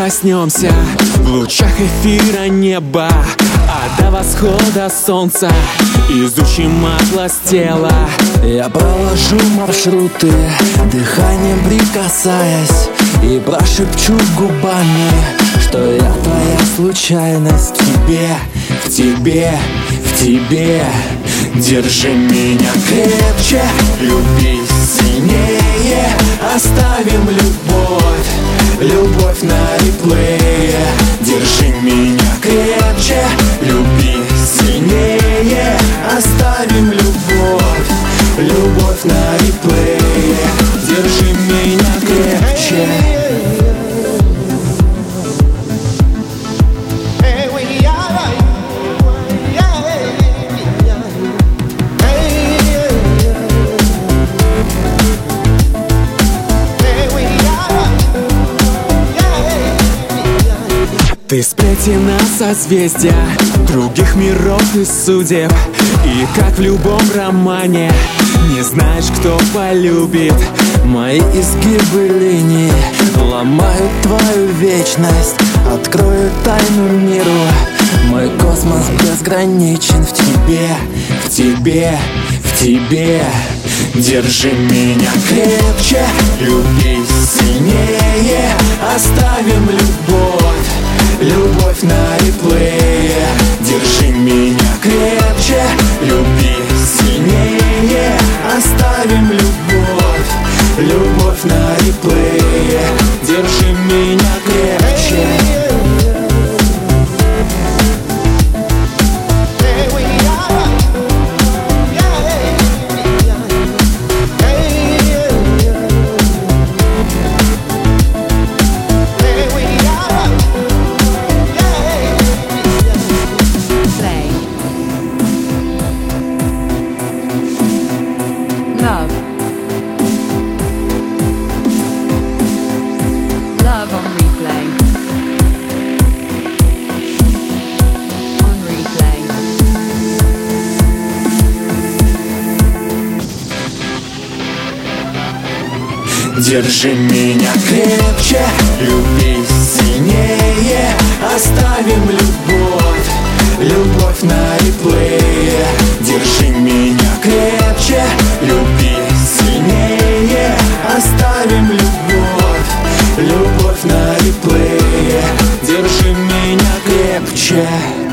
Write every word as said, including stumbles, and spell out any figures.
коснемся в лучах эфира неба, а до восхода солнца изучим атлас тела. Я проложу маршруты, дыханием прикасаясь, и прошепчу губами, что я твоя случайность. В тебе, в тебе, в тебе. Держи меня крепче, люби сильнее. Оставим любовь, любовь на реплее. Держи меня крепче, люби сильнее. Оставим любовь, любовь на реплее. Держи меня крепче. Ты сплетена созвездия других миров и судеб, и как в любом романе не знаешь, кто полюбит. Мои изгибы линий ломают твою вечность, открою тайну миру. Мой космос безграничен. В тебе, в тебе, в тебе. Держи меня крепче, люби сильнее. Оставим любовь, любовь на реплее. Держи меня крепче, люби сильнее. Оставим любовь, любовь на реплее. Держи меня крепче. Love. Love on replay. On replay. Держи меня крепче, люби сильнее. Оставим любовь, любовь на реплее. Держи меня крепче, люби сильнее. Оставим любовь, любовь на реплее. Держи меня крепче.